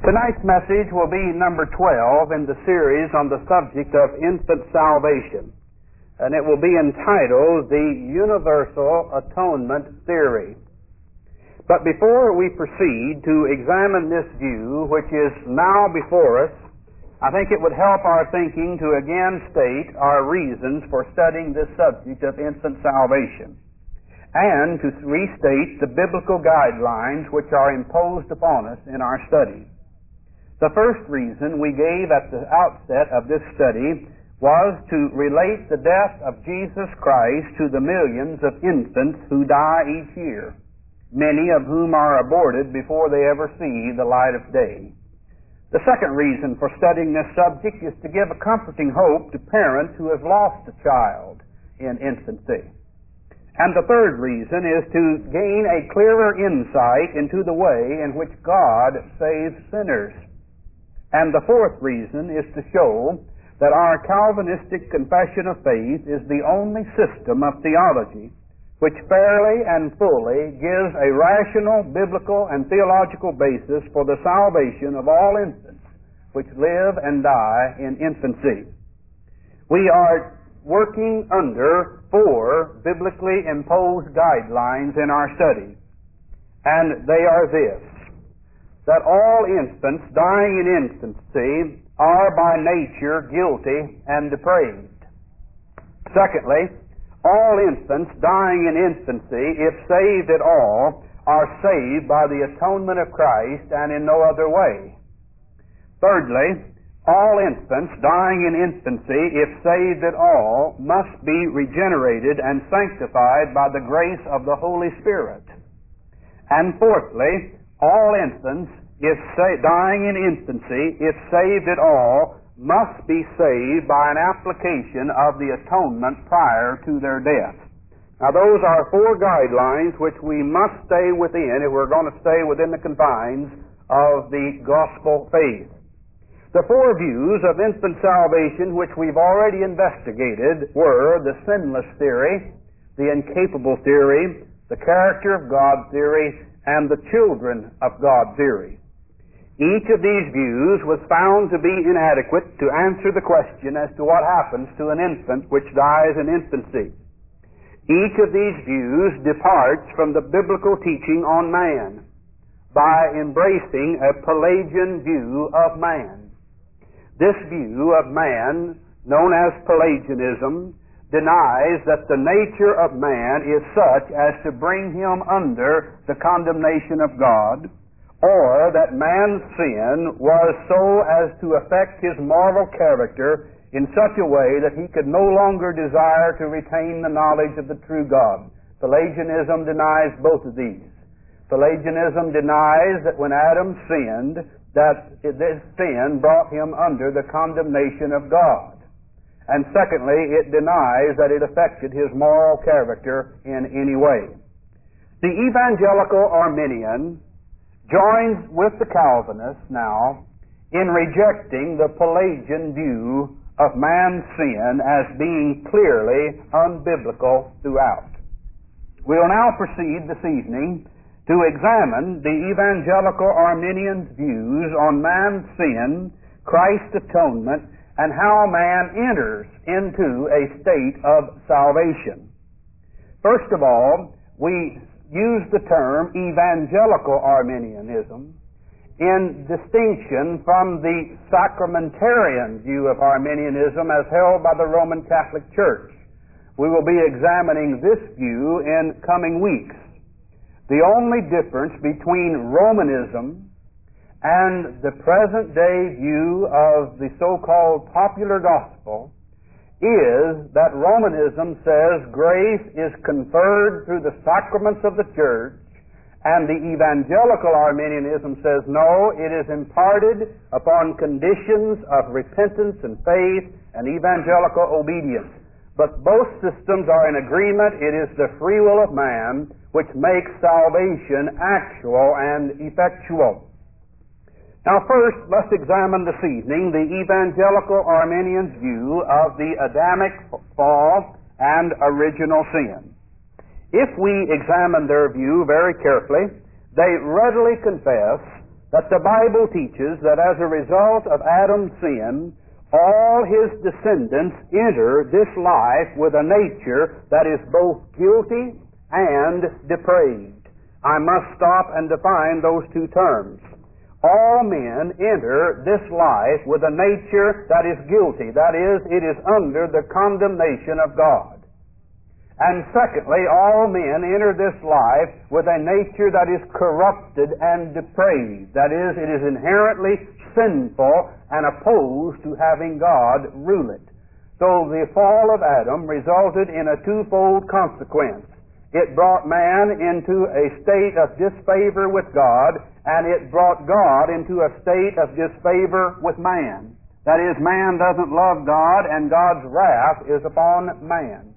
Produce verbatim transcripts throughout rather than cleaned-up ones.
Tonight's message will be number twelve in the series on the subject of infant salvation, and it will be entitled The Universal Atonement Theory. But before we proceed to examine this view, which is now before us, I think it would help our thinking to again state our reasons for studying this subject of infant salvation, and to restate the biblical guidelines which are imposed upon us in our study. The first reason we gave at the outset of this study was to relate the death of Jesus Christ to the millions of infants who die each year, many of whom are aborted before they ever see the light of day. The second reason for studying this subject is to give a comforting hope to parents who have lost a child in infancy. And the third reason is to gain a clearer insight into the way in which God saves sinners. And the fourth reason is to show that our Calvinistic confession of faith is the only system of theology which fairly and fully gives a rational, biblical, and theological basis for the salvation of all infants which live and die in infancy. We are working under four biblically imposed guidelines in our study, and they are this: that all infants dying in infancy are by nature guilty and depraved. Secondly, all infants dying in infancy, if saved at all, are saved by the atonement of Christ and in no other way. Thirdly, all infants dying in infancy, if saved at all, must be regenerated and sanctified by the grace of the Holy Spirit. And fourthly, all infants, if sa- dying in infancy, if saved at all, must be saved by an application of the atonement prior to their death. Now, those are four guidelines which we must stay within if we're going to stay within the confines of the gospel faith. The four views of infant salvation which we've already investigated were the sinless theory, the incapable theory, the character of God theory, and the children of God theory. Each of these views was found to be inadequate to answer the question as to what happens to an infant which dies in infancy. Each of these views departs from the biblical teaching on man by embracing a Pelagian view of man. This view of man, known as Pelagianism, denies that the nature of man is such as to bring him under the condemnation of God, or that man's sin was so as to affect his moral character in such a way that he could no longer desire to retain the knowledge of the true God. Pelagianism denies both of these. Pelagianism denies that when Adam sinned, that this sin brought him under the condemnation of God. And secondly, it denies that it affected his moral character in any way. The evangelical Arminian joins with the Calvinists now in rejecting the Pelagian view of man's sin as being clearly unbiblical throughout. We will now proceed this evening to examine the evangelical Arminian's views on man's sin, Christ's atonement, and how man enters into a state of salvation. First of all, we use the term evangelical Arminianism in distinction from the sacramentarian view of Arminianism as held by the Roman Catholic Church. We will be examining this view in coming weeks. The only difference between Romanism and the present-day view of the so-called popular gospel is that Romanism says grace is conferred through the sacraments of the church, and the evangelical Arminianism says no, it is imparted upon conditions of repentance and faith and evangelical obedience. But both systems are in agreement. It is the free will of man which makes salvation actual and effectual. Now first, let's examine this evening the evangelical Arminian's view of the Adamic fall and original sin. If we examine their view very carefully, they readily confess that the Bible teaches that as a result of Adam's sin, all his descendants enter this life with a nature that is both guilty and depraved. I must stop and define those two terms. All men enter this life with a nature that is guilty. That is, it is under the condemnation of God. And secondly, all men enter this life with a nature that is corrupted and depraved. That is, it is inherently sinful and opposed to having God rule it. So the fall of Adam resulted in a twofold consequence. It brought man into a state of disfavor with God, and it brought God into a state of disfavor with man. That is, man doesn't love God, and God's wrath is upon man.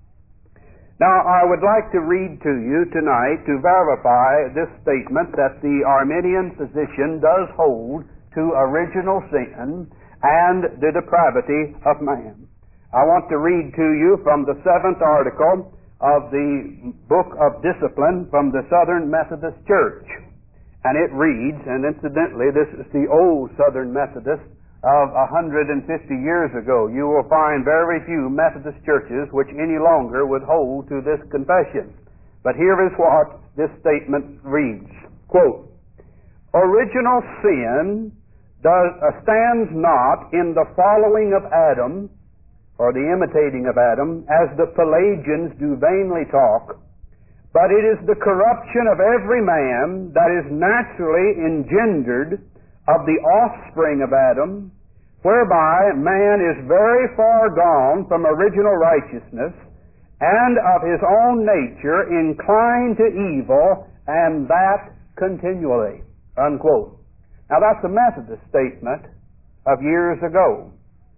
Now, I would like to read to you tonight to verify this statement that the Arminian position does hold to original sin and the depravity of man. I want to read to you from the seventh article of the Book of Discipline from the Southern Methodist Church. And it reads, and incidentally, this is the old Southern Methodist of one hundred fifty years ago. You will find very few Methodist churches which any longer would hold to this confession. But here is what this statement reads. Quote, original sin does, uh, stands not in the following of Adam, or the imitating of Adam, as the Pelagians do vainly talk, but it is the corruption of every man that is naturally engendered of the offspring of Adam, whereby man is very far gone from original righteousness, and of his own nature inclined to evil, and that continually. Unquote. Now that's a Methodist statement of years ago.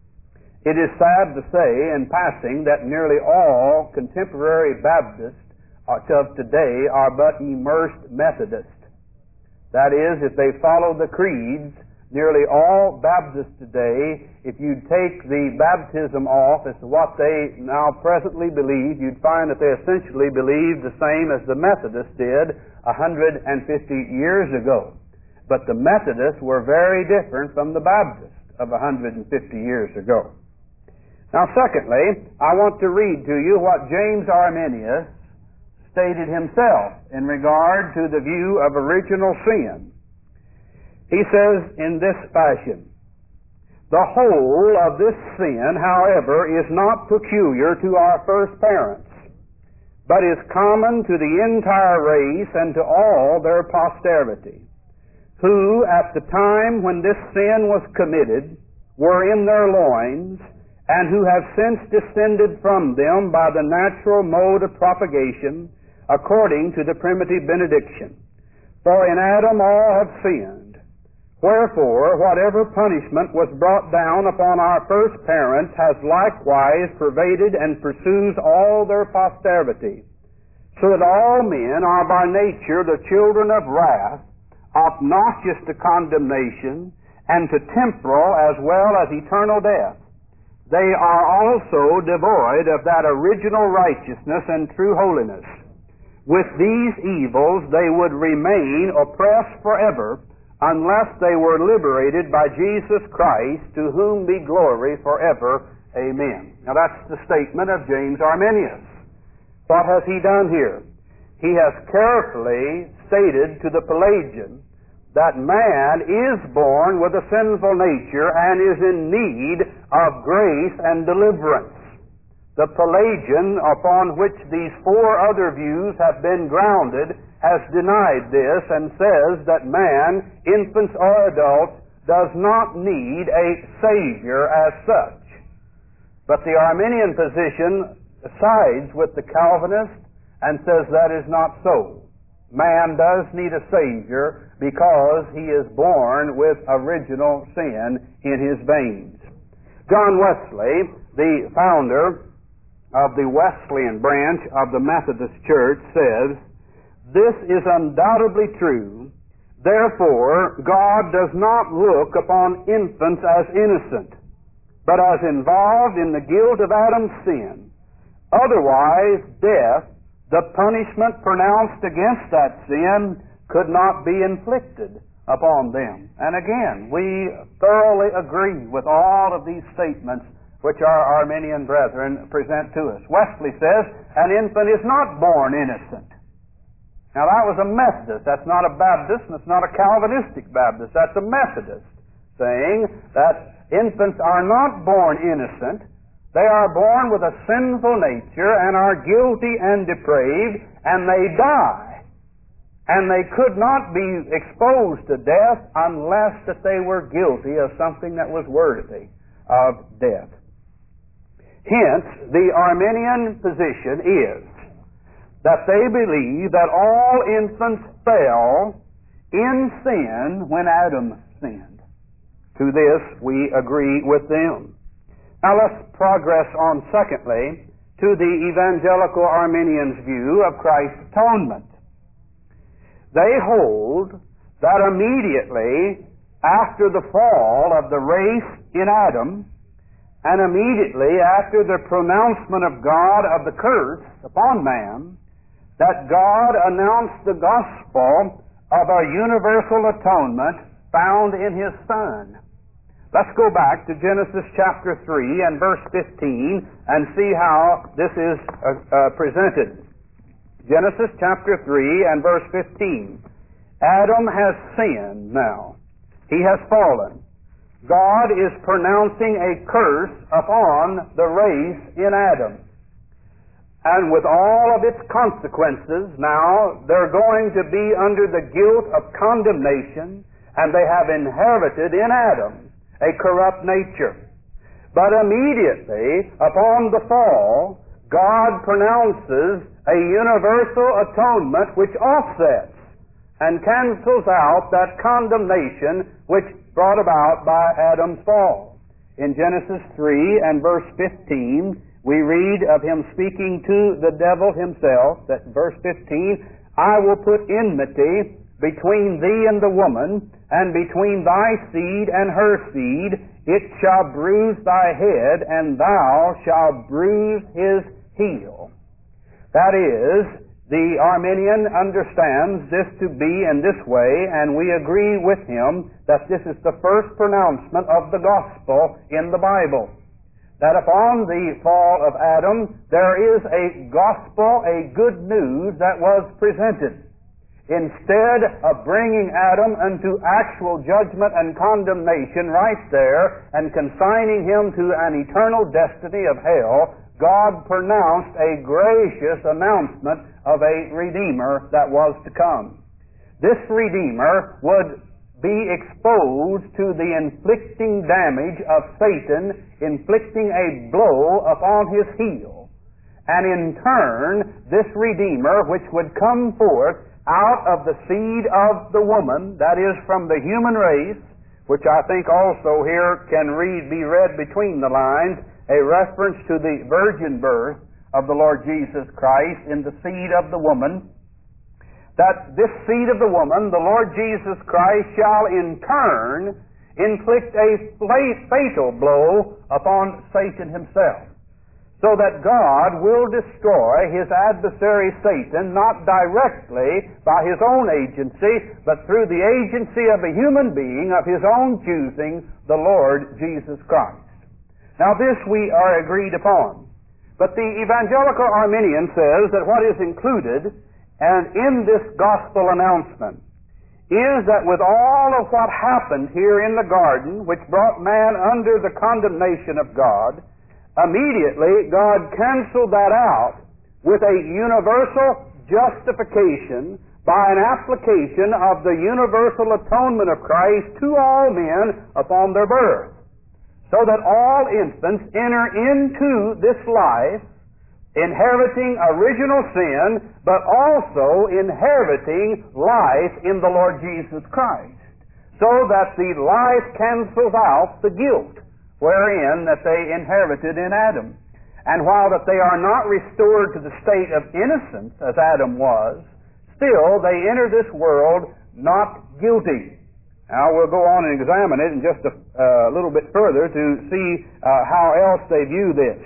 It is sad to say, in passing, that nearly all contemporary Baptists of today are but immersed Methodists. That is, if they follow the creeds, nearly all Baptists today, if you'd take the baptism off as to what they now presently believe, you'd find that they essentially believe the same as the Methodists did one hundred fifty years ago. But the Methodists were very different from the Baptists of one hundred fifty years ago. Now, secondly, I want to read to you what James Arminius stated himself in regard to the view of original sin. He says in this fashion, the whole of this sin, however, is not peculiar to our first parents, but is common to the entire race and to all their posterity, who at the time when this sin was committed were in their loins, and who have since descended from them by the natural mode of propagation, according to the primitive benediction. For in Adam all have sinned. Wherefore, whatever punishment was brought down upon our first parents has likewise pervaded and pursues all their posterity, so that all men are by nature the children of wrath, obnoxious to condemnation, and to temporal as well as eternal death. They are also devoid of that original righteousness and true holiness. With these evils they would remain oppressed forever, unless they were liberated by Jesus Christ, to whom be glory forever. Amen. Now that's the statement of James Arminius. What has he done here? He has carefully stated to the Pelagian that man is born with a sinful nature and is in need of grace and deliverance. The Pelagian, upon which these four other views have been grounded, has denied this and says that man, infants or adults, does not need a Savior as such. But the Arminian position sides with the Calvinist and says that is not so. Man does need a Savior because he is born with original sin in his veins. John Wesley, the founder of the Wesleyan branch of the Methodist Church, says, "This is undoubtedly true. Therefore, God does not look upon infants as innocent, but as involved in the guilt of Adam's sin. Otherwise, death, the punishment pronounced against that sin, could not be inflicted upon them. And again, we thoroughly agree with all of these statements which our Arminian brethren present to us. Wesley says, an infant is not born innocent. Now that was a Methodist. That's not a Baptist, and it's not a Calvinistic Baptist. That's a Methodist saying that infants are not born innocent. They are born with a sinful nature and are guilty and depraved, and they die. And they could not be exposed to death unless that they were guilty of something that was worthy of death. Hence, the Arminian position is that they believe that all infants fell in sin when Adam sinned. To this, we agree with them. Now let's progress on, secondly, to the evangelical Arminians' view of Christ's atonement. They hold that immediately after the fall of the race in Adam, and immediately after the pronouncement of God of the curse upon man, that God announced the gospel of a universal atonement found in His Son. Let's go back to Genesis chapter three and verse fifteen and see how this is uh, uh, presented. Genesis chapter three and verse fifteen. Adam has sinned now. He has fallen. God is pronouncing a curse upon the race in Adam. And with all of its consequences, now they're going to be under the guilt of condemnation, and they have inherited in Adam a corrupt nature. But immediately upon the fall, God pronounces a universal atonement which offsets and cancels out that condemnation which brought about by Adam's fall. In Genesis three and verse fifteen, we read of him speaking to the devil himself, that verse fifteen, I will put enmity between thee and the woman, and between thy seed and her seed. It shall bruise thy head, and thou shalt bruise his heel. That is, the Arminian understands this to be in this way, and we agree with him that this is the first pronouncement of the gospel in the Bible. That upon the fall of Adam, there is a gospel, a good news that was presented. Instead of bringing Adam unto actual judgment and condemnation right there and consigning him to an eternal destiny of hell, God pronounced a gracious announcement of a Redeemer that was to come. This Redeemer would be exposed to the inflicting damage of Satan, inflicting a blow upon his heel. And in turn, this Redeemer, which would come forth out of the seed of the woman, that is, from the human race, which I think also here can read, be read between the lines, a reference to the virgin birth of the Lord Jesus Christ in the seed of the woman, that this seed of the woman, the Lord Jesus Christ, shall in turn inflict a fatal blow upon Satan himself, so that God will destroy his adversary Satan, not directly by his own agency, but through the agency of a human being of his own choosing, the Lord Jesus Christ. Now this we are agreed upon. But the evangelical Arminian says that what is included and in this gospel announcement is that with all of what happened here in the garden, which brought man under the condemnation of God, immediately God canceled that out with a universal justification by an application of the universal atonement of Christ to all men upon their birth, so that all infants enter into this life inheriting original sin, but also inheriting life in the Lord Jesus Christ, so that the life cancels out the guilt wherein that they inherited in Adam. And while that they are not restored to the state of innocence as Adam was, still they enter this world not guilty. Now we'll go on and examine it in just a uh, little bit further to see uh, how else they view this.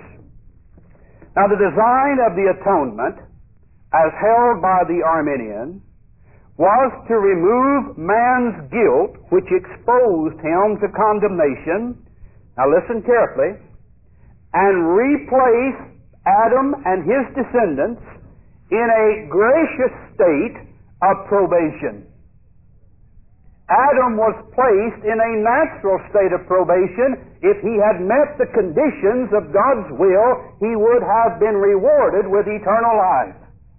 Now the design of the atonement, as held by the Arminian, was to remove man's guilt, which exposed him to condemnation. Now listen carefully. And replace Adam and his descendants in a gracious state of probation. Adam was placed in a natural state of probation. If he had met the conditions of God's will, he would have been rewarded with eternal life.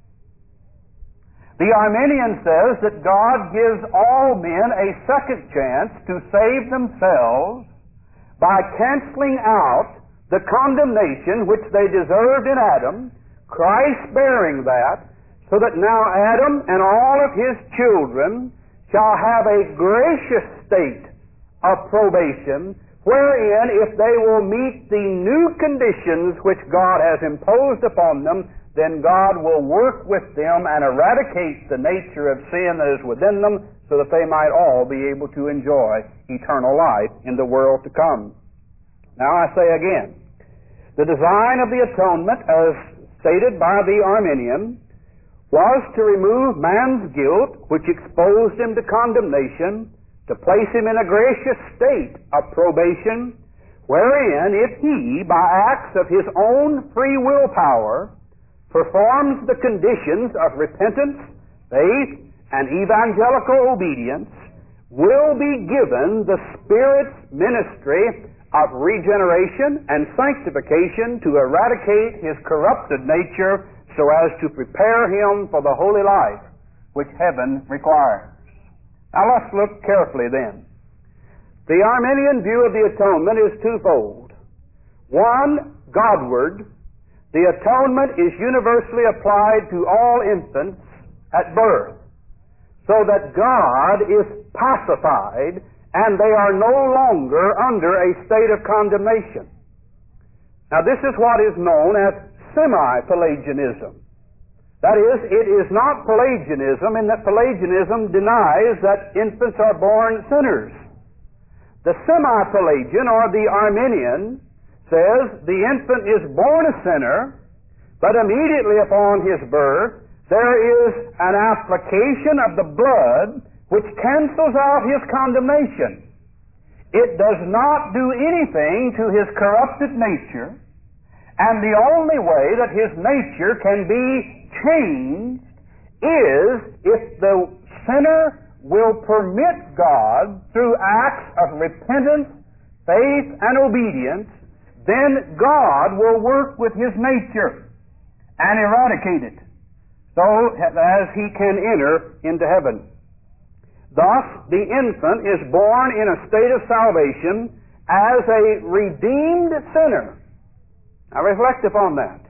The Arminian says that God gives all men a second chance to save themselves by canceling out the condemnation which they deserved in Adam, Christ bearing that, so that now Adam and all of his children shall have a gracious state of probation, wherein if they will meet the new conditions which God has imposed upon them, then God will work with them and eradicate the nature of sin that is within them, so that they might all be able to enjoy eternal life in the world to come. Now I say again, the design of the atonement, as stated by the Arminian, was to remove man's guilt, which exposed him to condemnation, to place him in a gracious state of probation, wherein if he, by acts of his own free will power, performs the conditions of repentance, faith, and evangelical obedience, will be given the Spirit's ministry of regeneration and sanctification to eradicate his corrupted nature so as to prepare him for the holy life which heaven requires. Now let's look carefully then. The Arminian view of the atonement is twofold. One, Godward. The atonement is universally applied to all infants at birth, so that God is pacified and they are no longer under a state of condemnation. Now this is what is known as semi-Pelagianism. That is, it is not Pelagianism in that Pelagianism denies that infants are born sinners. The semi-Pelagian, or the Arminian, says the infant is born a sinner, but immediately upon his birth there is an application of the blood which cancels out his condemnation. It does not do anything to his corrupted nature, and the only way that his nature can be changed is if the sinner will permit God, through acts of repentance, faith, and obedience, then God will work with his nature and eradicate it, so as he can enter into heaven. Thus, the infant is born in a state of salvation as a redeemed sinner. Now reflect upon that.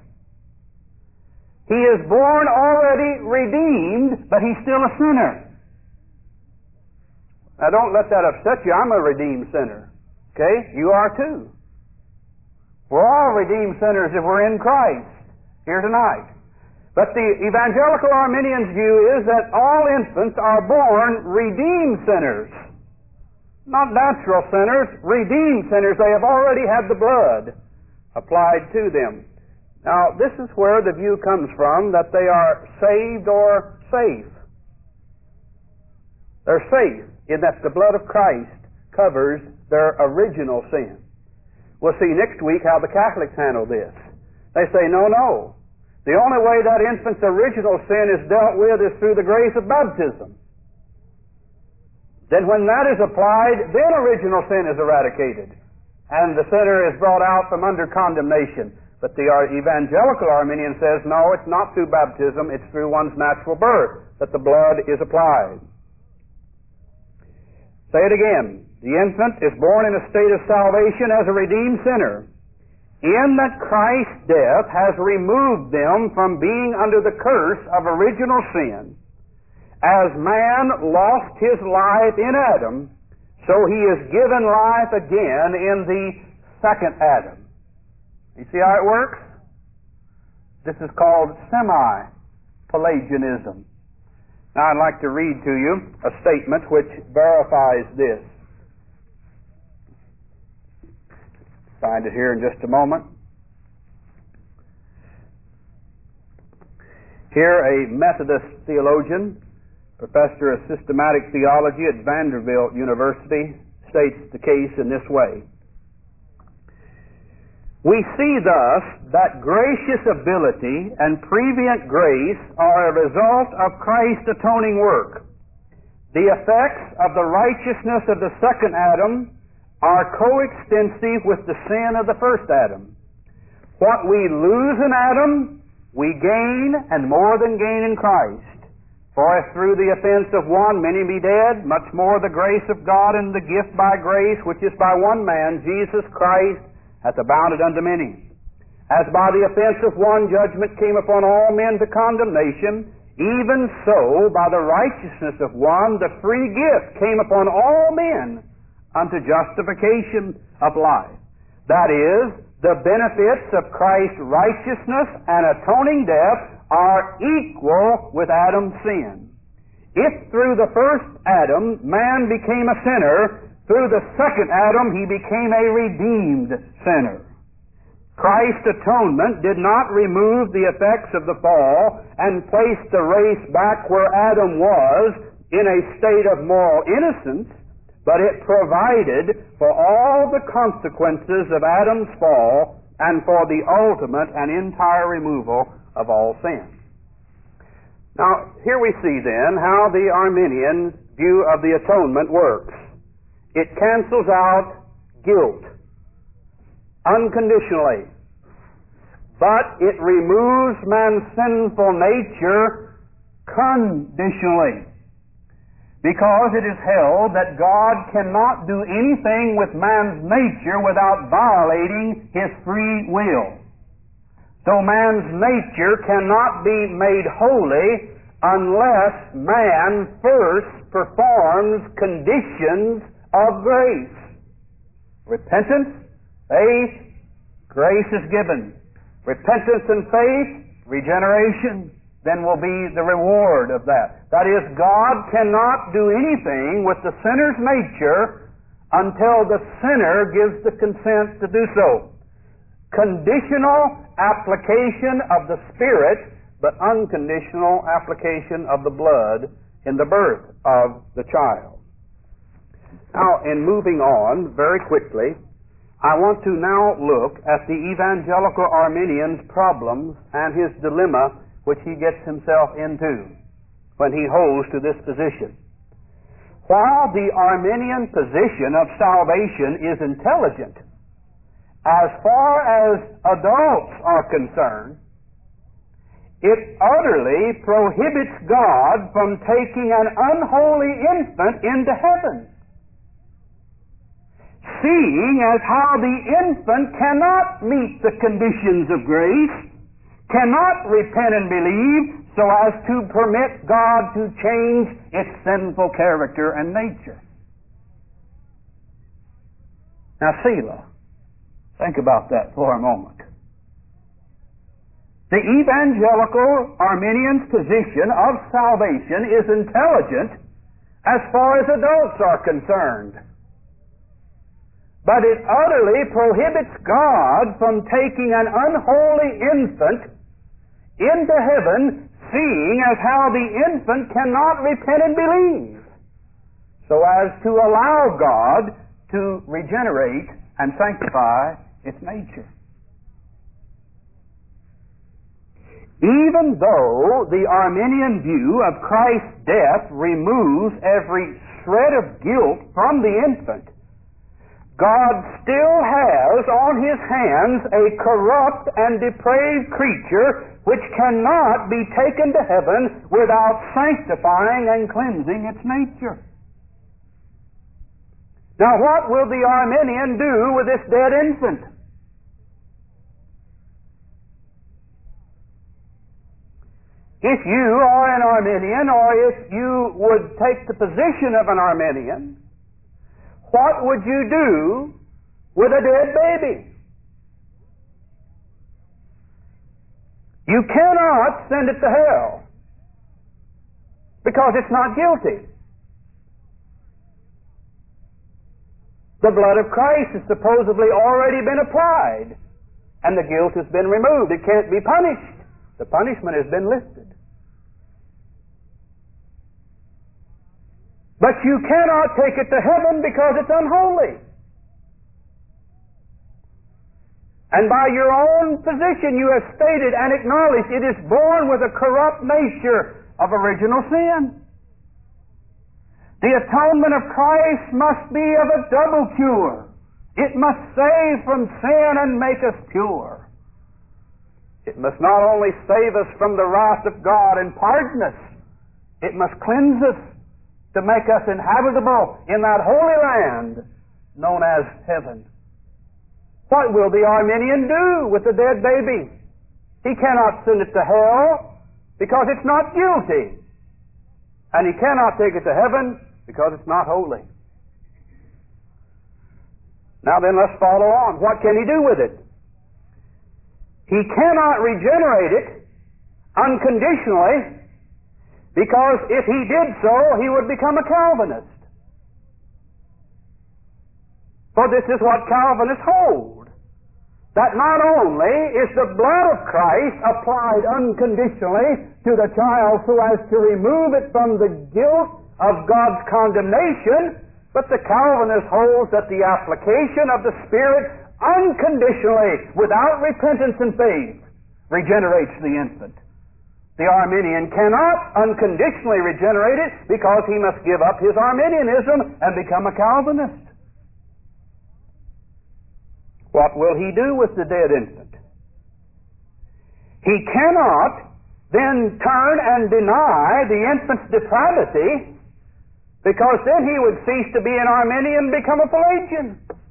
He is born already redeemed, but he's still a sinner. Now don't let that upset you. I'm a redeemed sinner. Okay? You are too. We're all redeemed sinners if we're in Christ here tonight. But the evangelical Arminian's view is that all infants are born redeemed sinners. Not natural sinners, redeemed sinners. They have already had the blood applied to them. Now, this is where the view comes from that they are saved or safe. They're safe in that the blood of Christ covers their original sin. We'll see next week how the Catholics handle this. They say, no, no. The only way that infant's original sin is dealt with is through the grace of baptism. Then when that is applied, then original sin is eradicated, and the sinner is brought out from under condemnation. But the evangelical Arminian says, no, it's not through baptism, it's through one's natural birth that the blood is applied. Say it again. The infant is born in a state of salvation as a redeemed sinner, in that Christ's death has removed them from being under the curse of original sin. As man lost his life in Adam, so he is given life again in the second Adam. You see how it works? This is called semi-Pelagianism. Now I'd like to read to you a statement which verifies this. Find it here in just a moment. Here a Methodist theologian, professor of systematic theology at Vanderbilt University, states the case in this way. We see thus that gracious ability and prevenient grace are a result of Christ's atoning work. The effects of the righteousness of the second Adam are coextensive with the sin of the first Adam. What we lose in Adam, we gain, and more than gain in Christ. For if through the offense of one many be dead, much more the grace of God and the gift by grace, which is by one man, Jesus Christ, hath abounded unto many. As by the offense of one judgment came upon all men to condemnation, even so by the righteousness of one the free gift came upon all men unto justification of life. That is, the benefits of Christ's righteousness and atoning death are equal with Adam's sin. If through the first Adam man became a sinner, through the second Adam he became a redeemed sinner. Christ's atonement did not remove the effects of the fall and place the race back where Adam was in a state of moral innocence, but it provided for all the consequences of Adam's fall and for the ultimate and entire removal of all sin. Now, here we see then how the Arminian view of the atonement works. It cancels out guilt unconditionally, but it removes man's sinful nature conditionally, because it is held that God cannot do anything with man's nature without violating his free will. So man's nature cannot be made holy unless man first performs conditions of grace. Repentance, faith, grace is given. Repentance and faith, regeneration, then will be the reward of that. That is, God cannot do anything with the sinner's nature until the sinner gives the consent to do so. Conditional application of the Spirit, but unconditional application of the blood in the birth of the child. Now, in moving on very quickly, I want to now look at the evangelical Arminian's problems and his dilemma which he gets himself into when he holds to this position. While the Arminian position of salvation is intelligent, as far as adults are concerned, it utterly prohibits God from taking an unholy infant into heaven, seeing as how the infant cannot meet the conditions of grace, cannot repent and believe so as to permit God to change its sinful character and nature. Now, Selah, think about that for a moment. The evangelical Arminian's position of salvation is intelligent as far as adults are concerned, but it utterly prohibits God from taking an unholy infant into heaven, seeing as how the infant cannot repent and believe, so as to allow God to regenerate and sanctify its nature. Even though the Arminian view of Christ's death removes every shred of guilt from the infant, God still has on His hands a corrupt and depraved creature which cannot be taken to heaven without sanctifying and cleansing its nature. Now, what will the Arminian do with this dead infant? If you are an Arminian, or if you would take the position of an Arminian, what would you do with a dead baby? You cannot send it to hell because it's not guilty. The blood of Christ has supposedly already been applied, and the guilt has been removed. It can't be punished. The punishment has been lifted. But you cannot take it to heaven because it's unholy. And by your own position you have stated and acknowledged it is born with a corrupt nature of original sin. The atonement of Christ must be of a double cure. It must save from sin and make us pure. It must not only save us from the wrath of God and pardon us, it must cleanse us to make us inhabitable in that holy land known as heaven. What will the Arminian do with the dead baby? He cannot send it to hell because it's not guilty. And he cannot take it to heaven because it's not holy. Now then, let's follow on. What can he do with it? He cannot regenerate it unconditionally, because if he did so, he would become a Calvinist. For this is what Calvinists hold, that not only is the blood of Christ applied unconditionally to the child so as to remove it from the guilt of God's condemnation, but the Calvinist holds that the application of the Spirit unconditionally, without repentance and faith, regenerates the infant. The Arminian cannot unconditionally regenerate it because he must give up his Arminianism and become a Calvinist. What will he do with the dead infant? He cannot then turn and deny the infant's depravity, because then he would cease to be an Arminian and become a Pelagian.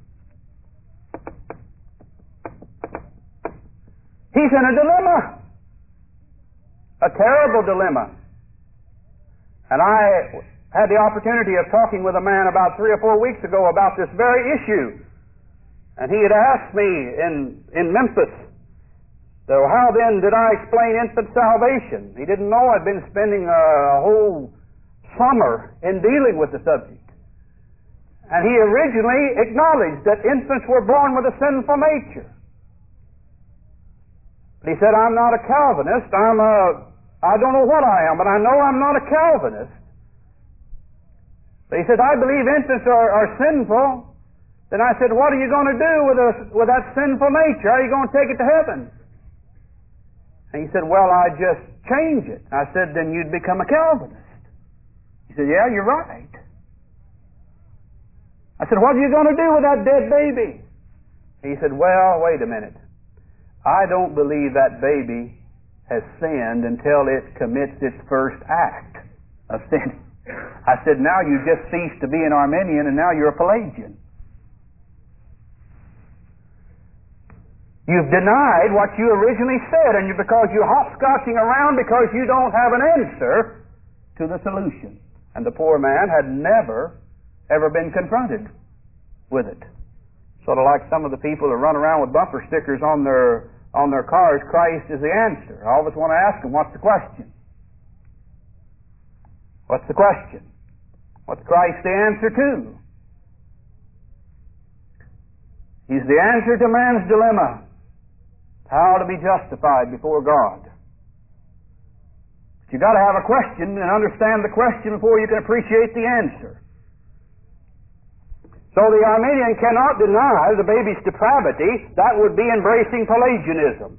He's in a dilemma. A terrible dilemma. And I had the opportunity of talking with a man about three or four weeks ago about this very issue. And he had asked me in, in Memphis, so how then did I explain infant salvation? He didn't know I'd been spending a whole summer in dealing with the subject. And he originally acknowledged that infants were born with a sinful nature. But he said, I'm not a Calvinist, I'm a I don't know what I am, but I know I'm not a Calvinist. But he said, I believe infants are, are sinful. Then I said, what are you going to do with, a, with that sinful nature? How are you going to take it to heaven? And he said, well, I just change it. I said, then you'd become a Calvinist. He said, yeah, you're right. I said, what are you going to do with that dead baby? He said, well, wait a minute. I don't believe that baby has sinned until it commits its first act of sin. I said, now you just ceased to be an Arminian and now you're a Pelagian. You've denied what you originally said, and you, because you're hopscotching around because you don't have an answer to the solution. And the poor man had never, ever been confronted with it. Sort of like some of the people that run around with bumper stickers on their on their cars, Christ is the answer. I always want to ask them, what's the question? What's the question? What's Christ the answer to? He's the answer to man's dilemma. How to be justified before God. But you've got to have a question and understand the question before you can appreciate the answer. So the Arminian cannot deny the baby's depravity. That would be embracing Pelagianism.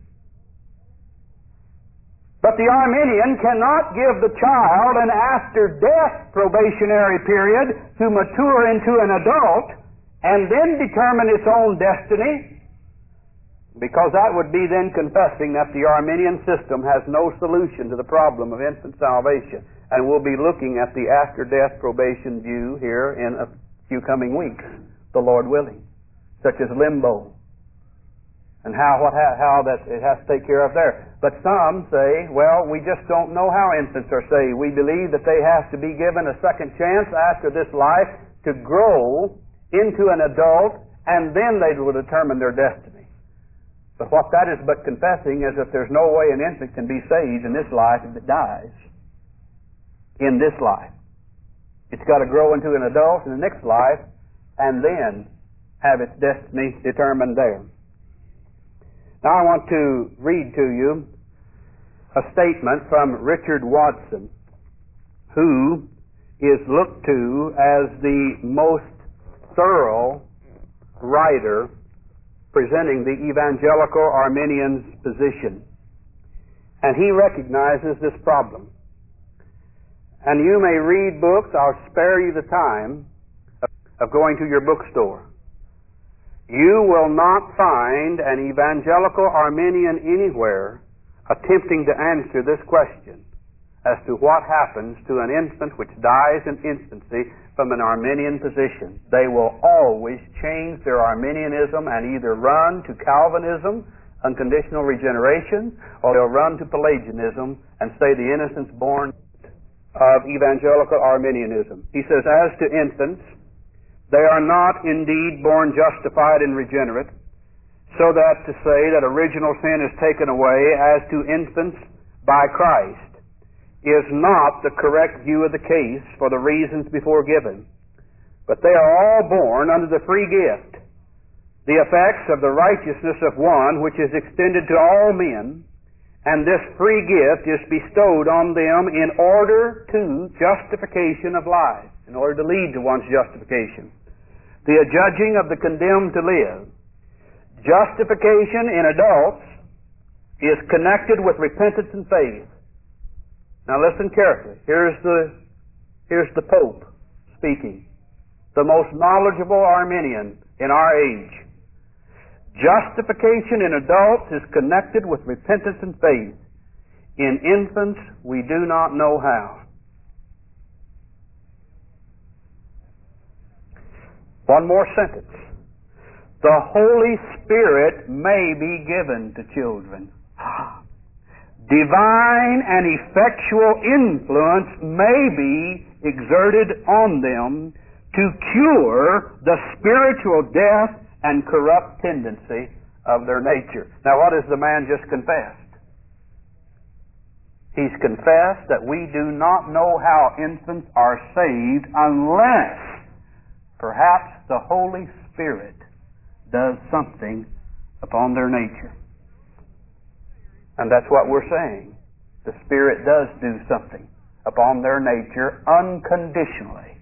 But the Arminian cannot give the child an after-death probationary period to mature into an adult and then determine its own destiny, because that would be then confessing that the Arminian system has no solution to the problem of infant salvation. And we'll be looking at the after-death probation view here in a few coming weeks, the Lord willing, such as limbo, and how what how that it has to take care of there. But some say, well, we just don't know how infants are saved. We believe that they have to be given a second chance after this life to grow into an adult, and then they will determine their destiny. But what that is but confessing is that there's no way an infant can be saved in this life if it dies in this life. It's got to grow into an adult in the next life and then have its destiny determined there. Now I want to read to you a statement from Richard Watson, who is looked to as the most thorough writer presenting the evangelical Arminian's position. And he recognizes this problem. And you may read books, I'll spare you the time of going to your bookstore. You will not find an evangelical Arminian anywhere attempting to answer this question as to what happens to an infant which dies in infancy from an Arminian position. They will always change their Arminianism and either run to Calvinism, unconditional regeneration, or they'll run to Pelagianism and say the innocent's born of evangelical Arminianism. He says, as to infants, they are not indeed born justified and regenerate, so that to say that original sin is taken away as to infants by Christ is not the correct view of the case for the reasons before given. But they are all born under the free gift, the effects of the righteousness of one which is extended to all men, and this free gift is bestowed on them in order to justification of life, in order to lead to one's justification. The adjudging of the condemned to live. Justification in adults is connected with repentance and faith. Now listen carefully. Here's the, here's the Pope speaking, the most knowledgeable Arminian in our age. Justification in adults is connected with repentance and faith. In infants, we do not know how. One more sentence. The Holy Spirit may be given to children. Divine and effectual influence may be exerted on them to cure the spiritual death and corrupt tendency of their nature. Now, what has the man just confessed? He's confessed that we do not know how infants are saved unless perhaps the Holy Spirit does something upon their nature. And that's what we're saying. The Spirit does do something upon their nature unconditionally.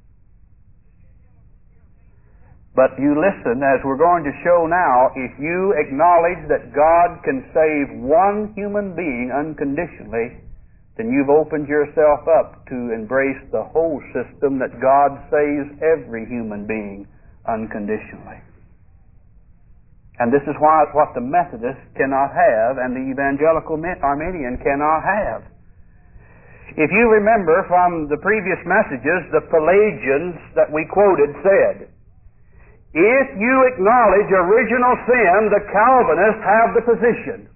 But you listen, as we're going to show now, if you acknowledge that God can save one human being unconditionally, then you've opened yourself up to embrace the whole system that God saves every human being unconditionally. And this is why what the Methodist cannot have and the evangelical Arminian cannot have. If you remember from the previous messages, the Pelagians that we quoted said, if you acknowledge original sin, the Calvinists have the position.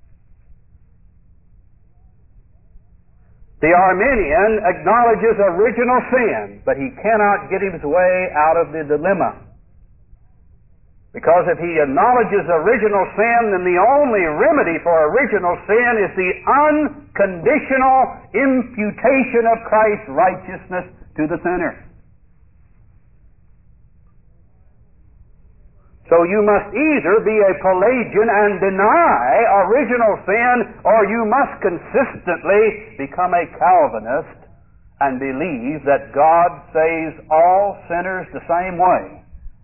The Arminian acknowledges original sin, but he cannot get his way out of the dilemma. Because if he acknowledges original sin, then the only remedy for original sin is the unconditional imputation of Christ's righteousness to the sinner. So you must either be a Pelagian and deny original sin, or you must consistently become a Calvinist and believe that God saves all sinners the same way.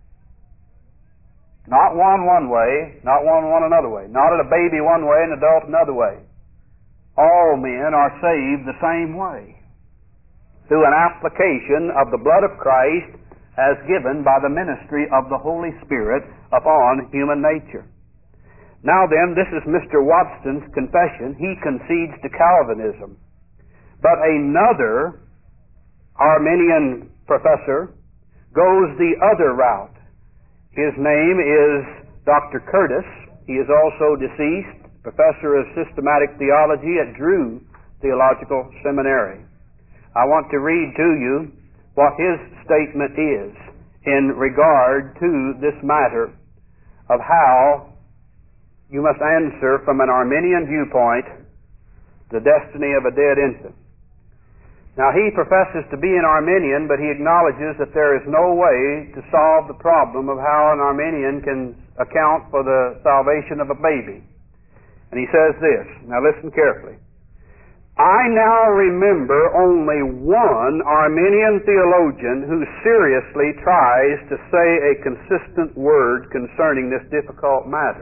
Not one one way, not one one another way. Not a baby one way and an adult another way. All men are saved the same way, through an application of the blood of Christ as given by the ministry of the Holy Spirit upon human nature. Now then, this is Mister Watson's confession. He concedes to Calvinism. But another Arminian professor goes the other route. His name is Doctor Curtis. He is also deceased, professor of systematic theology at Drew Theological Seminary. I want to read to you what his statement is in regard to this matter of how you must answer from an Arminian viewpoint the destiny of a dead infant. Now, he professes to be an Arminian, but he acknowledges that there is no way to solve the problem of how an Arminian can account for the salvation of a baby. And he says this, now listen carefully. I now remember only one Arminian theologian who seriously tries to say a consistent word concerning this difficult matter.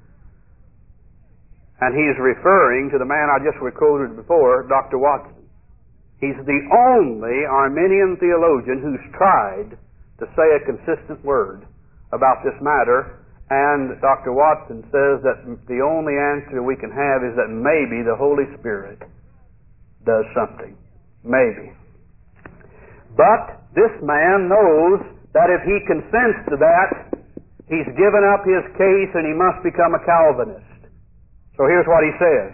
And he's referring to the man I just quoted before, Doctor Watson. He's the only Arminian theologian who's tried to say a consistent word about this matter, and Doctor Watson says that the only answer we can have is that maybe the Holy Spirit does something. Maybe. But this man knows that if he consents to that, he's given up his case and he must become a Calvinist. So here's what he says.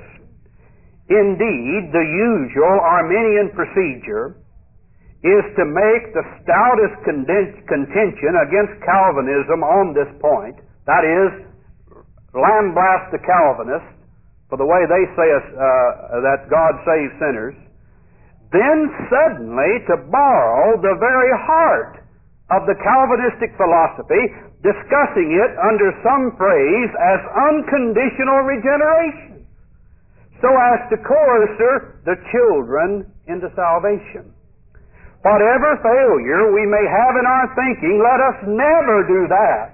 Indeed, the usual Arminian procedure is to make the stoutest contention against Calvinism on this point. That is, lambaste the Calvinists for the way they say uh, that God saves sinners, then suddenly to borrow the very heart of the Calvinistic philosophy, discussing it under some phrase as unconditional regeneration, so as to coerce the children into salvation. Whatever failure we may have in our thinking, let us never do that.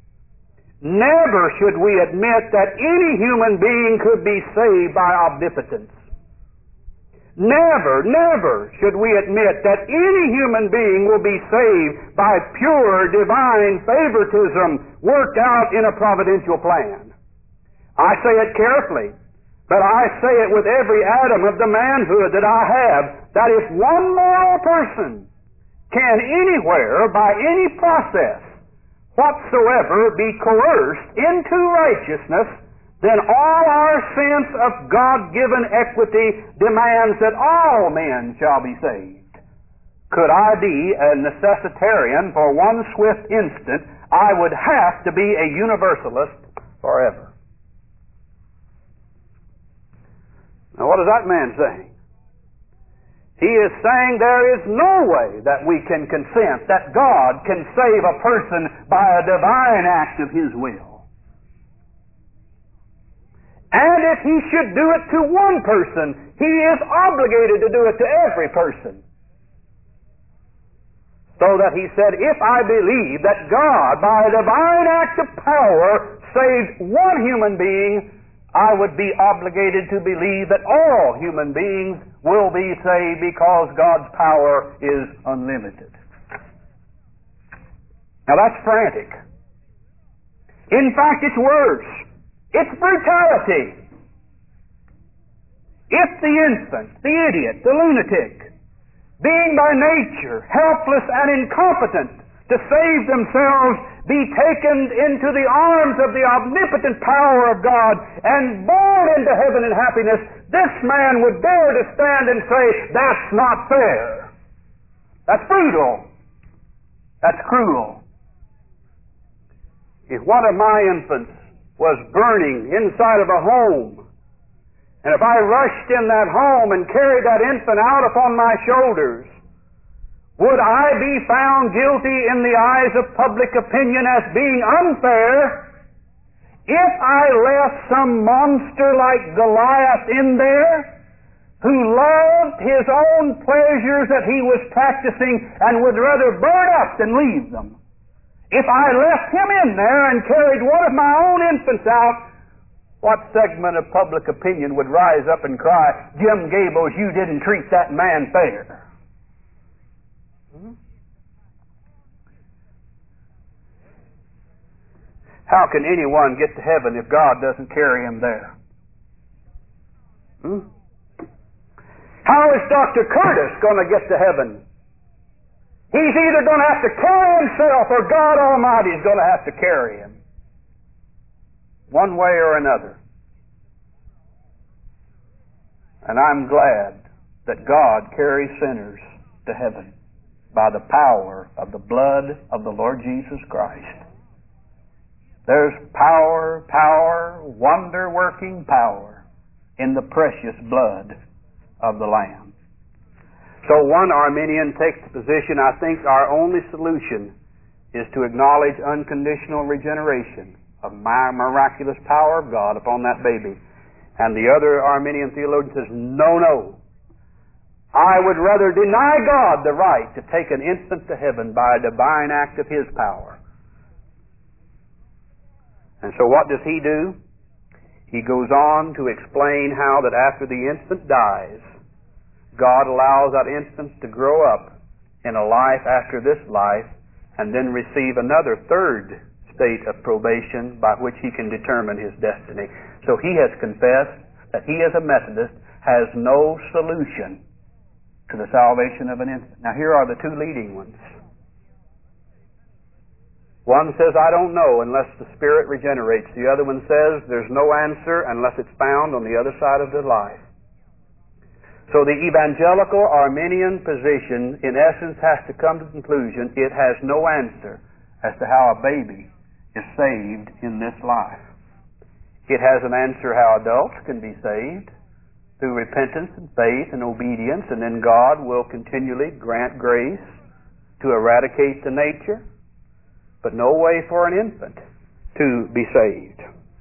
Never should we admit that any human being could be saved by omnipotence. Never, never should we admit that any human being will be saved by pure divine favoritism worked out in a providential plan. I say it carefully, but I say it with every atom of the manhood that I have, that if one moral person can anywhere, by any process whatsoever, be coerced into righteousness, then all our sense of God-given equity demands that all men shall be saved. Could I be a necessitarian for one swift instant, I would have to be a universalist forever. Now what is that man saying? He is saying there is no way that we can consent that God can save a person by a divine act of His will. And if He should do it to one person, He is obligated to do it to every person. So that He said, if I believe that God, by a divine act of power, saved one human being, I would be obligated to believe that all human beings will be saved because God's power is unlimited. Now that's frantic. In fact, it's worse. It's brutality. If the infant, the idiot, the lunatic, being by nature helpless and incompetent to save themselves, be taken into the arms of the omnipotent power of God and born into heaven and happiness, this man would dare to stand and say, that's not fair. That's brutal. That's cruel. If one of my infants was burning inside of a home, and if I rushed in that home and carried that infant out upon my shoulders, would I be found guilty in the eyes of public opinion as being unfair if I left some monster like Goliath in there who loved his own pleasures that he was practicing and would rather burn up than leave them? If I left him in there and carried one of my own infants out, what segment of public opinion would rise up and cry, Jim Gables, you didn't treat that man fair? How can anyone get to heaven if God doesn't carry him there? Hmm? How is Doctor Curtis going to get to heaven? He's either going to have to carry himself or God Almighty is going to have to carry him. One way or another. And I'm glad that God carries sinners to heaven by the power of the blood of the Lord Jesus Christ. There's power, power, wonder-working power in the precious blood of the Lamb. So one Arminian takes the position, I think our only solution is to acknowledge unconditional regeneration of my miraculous power of God upon that baby. And the other Arminian theologian says, no, no. I would rather deny God the right to take an infant to heaven by a divine act of His power. And so what does he do? He goes on to explain how that after the infant dies, God allows that infant to grow up in a life after this life and then receive another third state of probation by which he can determine his destiny. So he has confessed that he as a Methodist has no solution to the salvation of an infant. Now here are the two leading ones. One says, I don't know unless the Spirit regenerates. The other one says, there's no answer unless it's found on the other side of the life. So the evangelical Arminian position, in essence, has to come to the conclusion it has no answer as to how a baby is saved in this life. It has an answer how adults can be saved through repentance and faith and obedience, and then God will continually grant grace to eradicate the nature, but no way for an infant to be saved.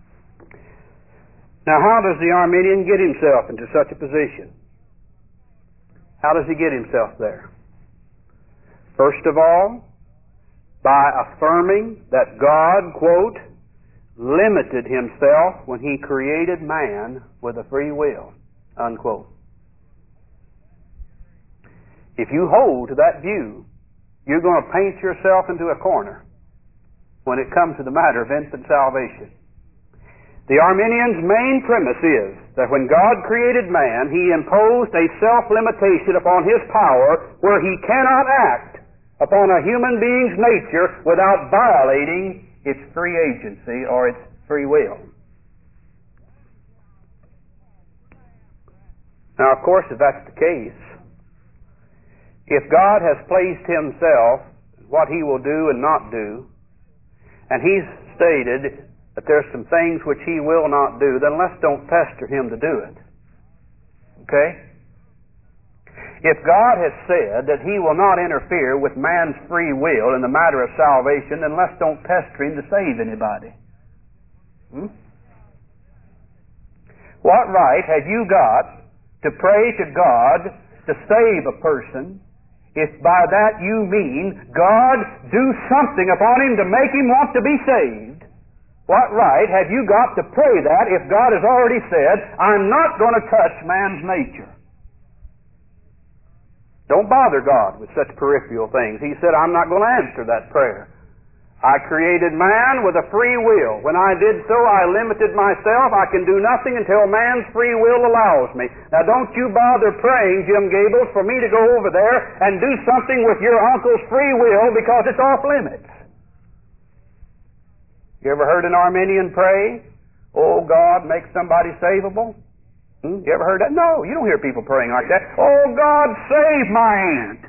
Now, how does the Arminian get himself into such a position? How does he get himself there? First of all, by affirming that God, quote, limited himself when he created man with a free will, unquote. If you hold to that view, you're going to paint yourself into a corner when it comes to the matter of infant salvation. The Arminian's main premise is that when God created man, He imposed a self-limitation upon His power where He cannot act upon a human being's nature without violating its free agency or its free will. Now, of course, if that's the case, if God has placed Himself, what He will do and not do, and He's stated that there's some things which He will not do, then let's don't pester Him to do it. Okay? If God has said that He will not interfere with man's free will in the matter of salvation, then let's don't pester Him to save anybody. Hmm? What right have you got to pray to God to save a person if by that you mean, God, do something upon him to make him want to be saved? What right have you got to pray that if God has already said, I'm not going to touch man's nature? Don't bother God with such peripheral things. He said, I'm not going to answer that prayer. I created man with a free will. When I did so, I limited myself. I can do nothing until man's free will allows me. Now, don't you bother praying, Jim Gables, for me to go over there and do something with your uncle's free will because it's off limits. You ever heard an Arminian pray, oh, God, make somebody savable? Hmm? You ever heard that? No, you don't hear people praying like that. Oh, God, save my aunt.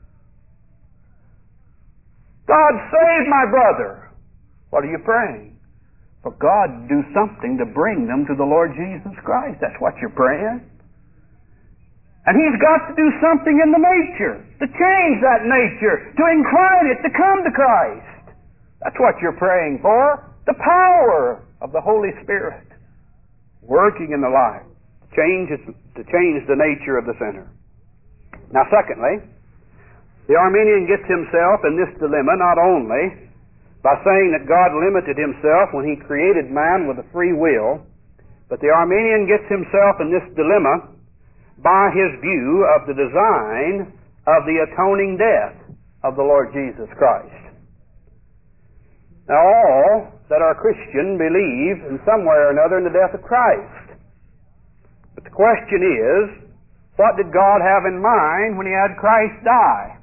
God, save my brother. What are you praying? For God to do something to bring them to the Lord Jesus Christ. That's what you're praying. And He's got to do something in the nature, to change that nature, to incline it to come to Christ. That's what you're praying for. The power of the Holy Spirit working in the life to change, it, to change the nature of the sinner. Now, secondly, the Arminian gets himself in this dilemma not only by saying that God limited Himself when He created man with a free will, but the Arminian gets himself in this dilemma by his view of the design of the atoning death of the Lord Jesus Christ. Now, all that are Christian believe in some way or another in the death of Christ. But the question is, what did God have in mind when He had Christ die?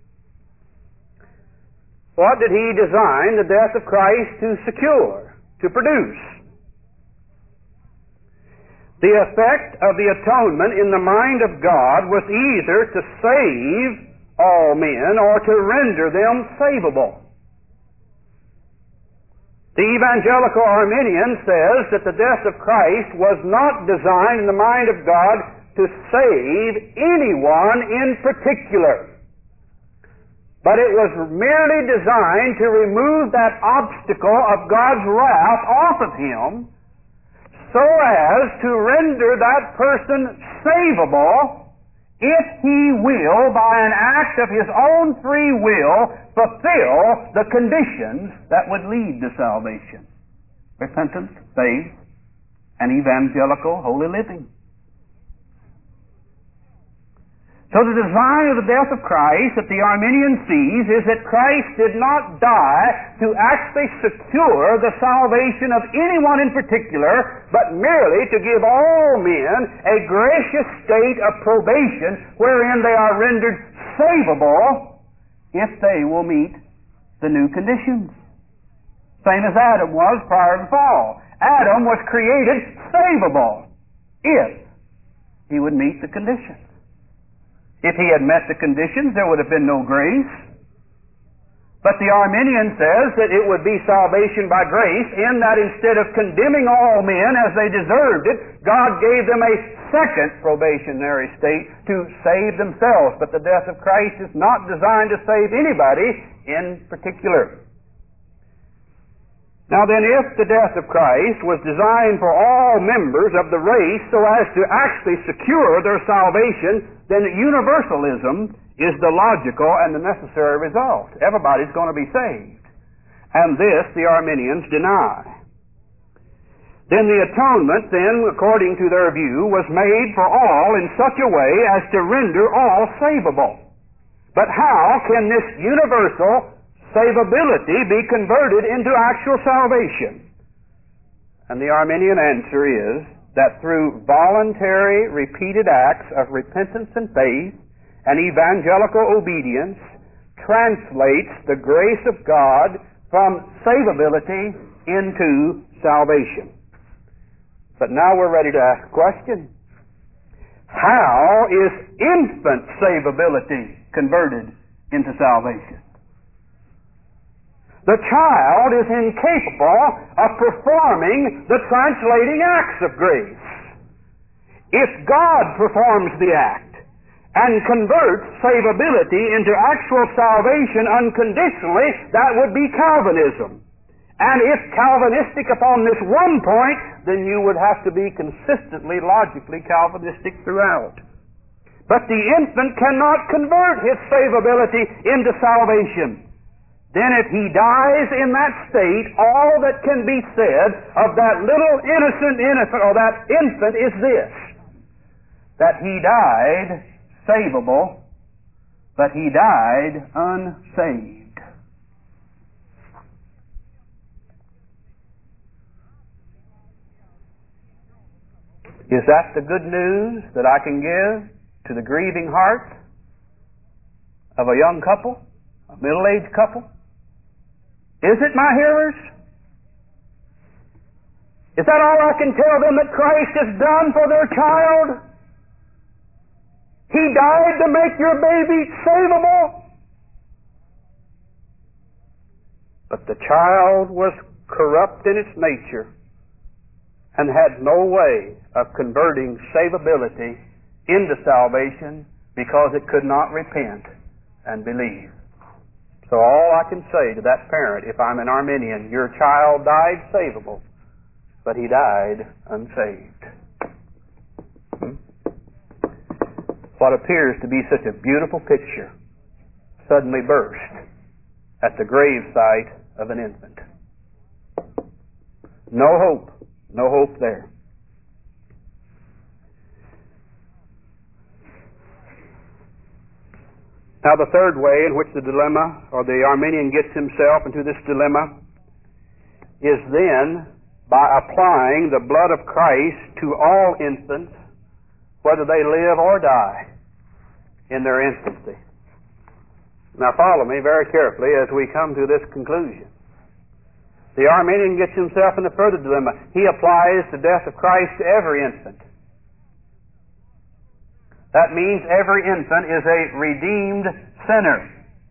What did He design the death of Christ to secure, to produce? The effect of the atonement in the mind of God was either to save all men or to render them savable. The evangelical Arminian says that the death of Christ was not designed in the mind of God to save anyone in particular, but it was merely designed to remove that obstacle of God's wrath off of Him so as to render that person savable if he will, by an act of his own free will, fulfill the conditions that would lead to salvation: repentance, faith, and evangelical holy living. So the design of the death of Christ that the Arminian sees is that Christ did not die to actually secure the salvation of anyone in particular, but merely to give all men a gracious state of probation wherein they are rendered savable if they will meet the new conditions. Same as Adam was prior to the fall. Adam was created savable if he would meet the conditions. If he had met the conditions, there would have been no grace. But the Arminian says that it would be salvation by grace, in that instead of condemning all men as they deserved it, God gave them a second probationary state to save themselves. But the death of Christ is not designed to save anybody in particular. Now then, if the death of Christ was designed for all members of the race so as to actually secure their salvation, then universalism is the logical and the necessary result. Everybody's going to be saved. And this the Arminians deny. Then the atonement, then, according to their view, was made for all in such a way as to render all savable. But how can this universal savability be converted into actual salvation? And the Arminian answer is that through voluntary, repeated acts of repentance and faith and evangelical obedience translates the grace of God from savability into salvation. But now we're ready to ask a question. How is infant savability converted into salvation? The child is incapable of performing the translating acts of grace. If God performs the act and converts savability into actual salvation unconditionally, that would be Calvinism. And if Calvinistic upon this one point, then you would have to be consistently, logically Calvinistic throughout. But the infant cannot convert his savability into salvation. Then if he dies in that state, all that can be said of that little innocent infant, or that infant, is this: that he died savable, but he died unsaved. Is that the good news that I can give to the grieving heart of a young couple, a middle-aged couple? Is it, my hearers? Is that all I can tell them that Christ has done for their child? He died to make your baby savable. But the child was corrupt in its nature and had no way of converting savability into salvation because it could not repent and believe. So all I can say to that parent, if I'm an Arminian, your child died savable, but he died unsaved. Hmm? What appears to be such a beautiful picture suddenly burst at the grave site of an infant. No hope, no hope there. Now the third way in which the dilemma, or the Arminian gets himself into this dilemma, is then by applying the blood of Christ to all infants, whether they live or die in their infancy. Now follow me very carefully as we come to this conclusion. The Arminian gets himself in a further dilemma. He applies the death of Christ to every infant. That means every infant is a redeemed sinner.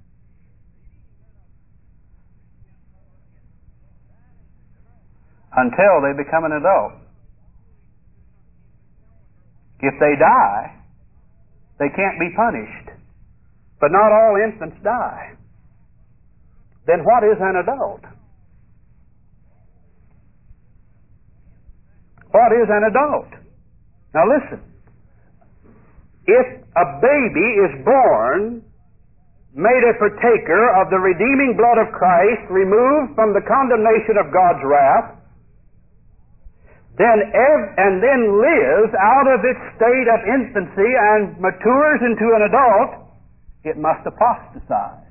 Until they become an adult. If they die, they can't be punished. But not all infants die. Then what is an adult? what is an adult? Now listen. If a baby is born, made a partaker of the redeeming blood of Christ, removed from the condemnation of God's wrath, then ev- and then lives out of its state of infancy and matures into an adult, it must apostatize.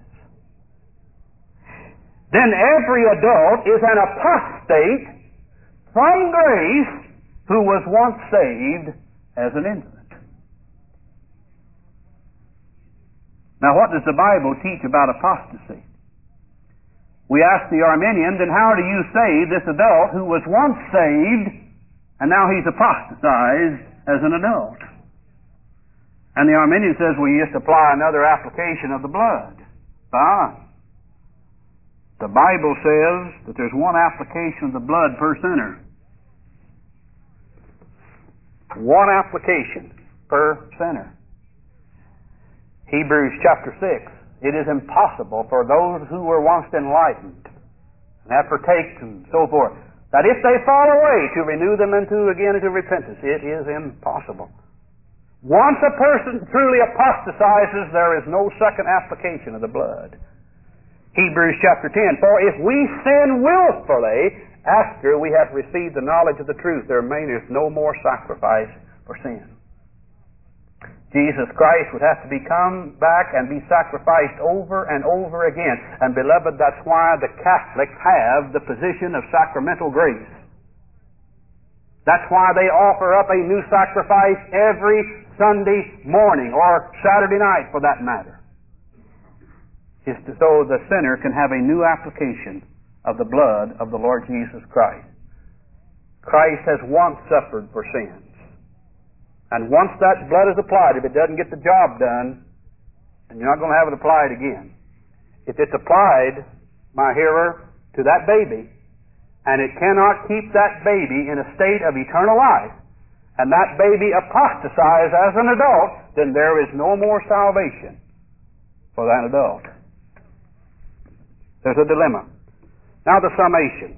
Then every adult is an apostate from grace who was once saved as an infant. Now, what does the Bible teach about apostasy? We ask the Arminian, then how do you save this adult who was once saved and now he's apostatized as an adult? And the Arminian says, well, you just apply another application of the blood. Ah. The Bible says that there's one application of the blood per sinner. One application per sinner. Hebrews chapter six. It is impossible for those who were once enlightened and have partaken and so forth, that if they fall away, to renew them into again into repentance. It is impossible. Once a person truly apostatizes, there is no second application of the blood. Hebrews chapter ten. For if we sin willfully after we have received the knowledge of the truth, there remaineth no more sacrifice for sin. Jesus Christ would have to be come back and be sacrificed over and over again. And beloved, that's why the Catholics have the position of sacramental grace. That's why they offer up a new sacrifice every Sunday morning, or Saturday night for that matter. Is to, so the sinner can have a new application of the blood of the Lord Jesus Christ. Christ has once suffered for sins. And once that blood is applied, if it doesn't get the job done, then you're not going to have it applied again. If it's applied, my hearer, to that baby, and it cannot keep that baby in a state of eternal life, and that baby apostatizes as an adult, then there is no more salvation for that adult. There's a dilemma. Now the summation.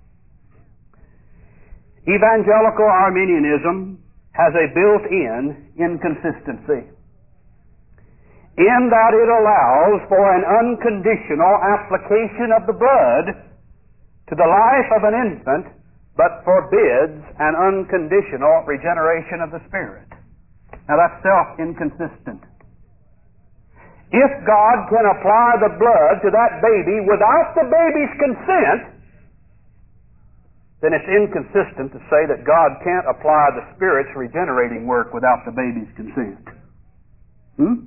Evangelical Arminianism has a built-in inconsistency in that it allows for an unconditional application of the blood to the life of an infant, but forbids an unconditional regeneration of the Spirit. Now that's self-inconsistent. If God can apply the blood to that baby without the baby's consent, then it's inconsistent to say that God can't apply the Spirit's regenerating work without the baby's consent. Hmm?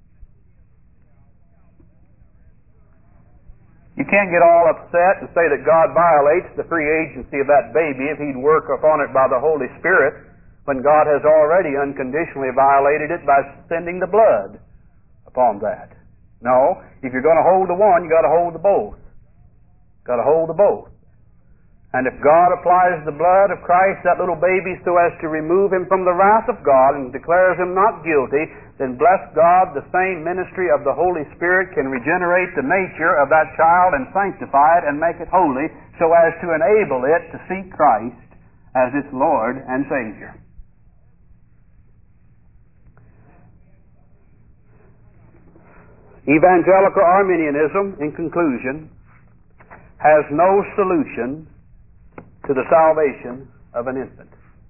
You can't get all upset and say that God violates the free agency of that baby if He'd work upon it by the Holy Spirit, when God has already unconditionally violated it by sending the blood upon that. No, if you're going to hold the one, you've got to hold the both. Got to hold the both. And if God applies the blood of Christ to that little baby so as to remove him from the wrath of God and declares him not guilty, then bless God, the same ministry of the Holy Spirit can regenerate the nature of that child and sanctify it and make it holy so as to enable it to seek Christ as its Lord and Savior. Evangelical Arminianism, in conclusion, has no solution to the salvation of an infant.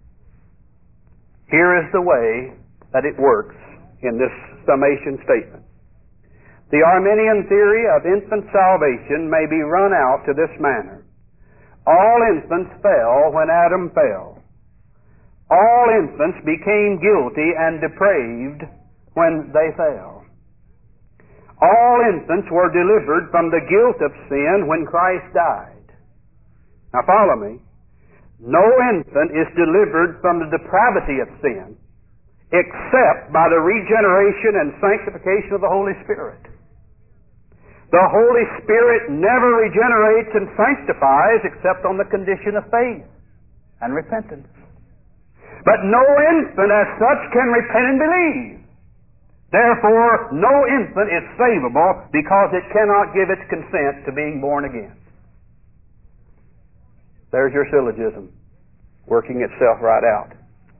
Here is the way that it works in this summation statement. The Arminian theory of infant salvation may be run out to this manner. All infants fell when Adam fell. All infants became guilty and depraved when they fell. All infants were delivered from the guilt of sin when Christ died. Now follow me. No infant is delivered from the depravity of sin except by the regeneration and sanctification of the Holy Spirit. The Holy Spirit never regenerates and sanctifies except on the condition of faith and repentance. But no infant as such can repent and believe. Therefore, no infant is savable because it cannot give its consent to being born again. There's your syllogism. working itself right out.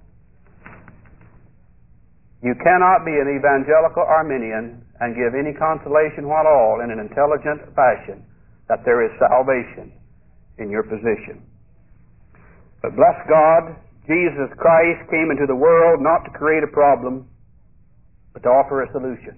You cannot be an evangelical Arminian and give any consolation at all in an intelligent fashion that there is salvation in your position. But bless God, Jesus Christ came into the world not to create a problem, but to offer a solution.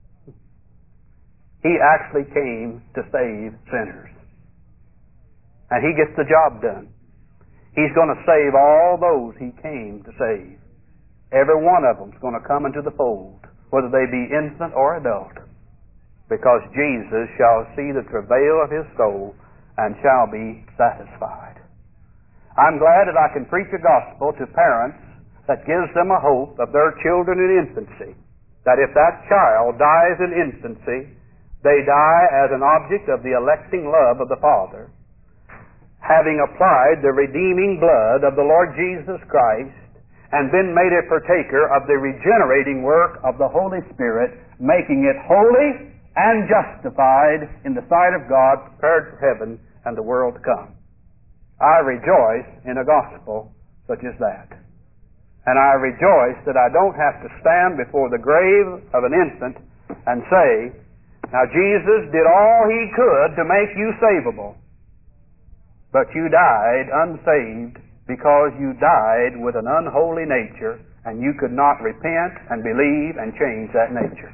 He actually came to save sinners. And He gets the job done. He's going to save all those He came to save. Every one of them is going to come into the fold, whether they be infant or adult, because Jesus shall see the travail of His soul and shall be satisfied. I'm glad that I can preach a gospel to parents that gives them a hope of their children in infancy, that if that child dies in infancy, they die as an object of the electing love of the Father, having applied the redeeming blood of the Lord Jesus Christ and been made a partaker of the regenerating work of the Holy Spirit, making it holy and justified in the sight of God, prepared for heaven and the world to come. I rejoice in a gospel such as that. And I rejoice that I don't have to stand before the grave of an infant and say, now Jesus did all He could to make you savable, but you died unsaved because you died with an unholy nature and you could not repent and believe and change that nature.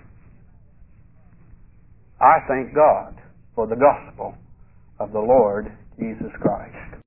I thank God for the gospel of the Lord Jesus Christ.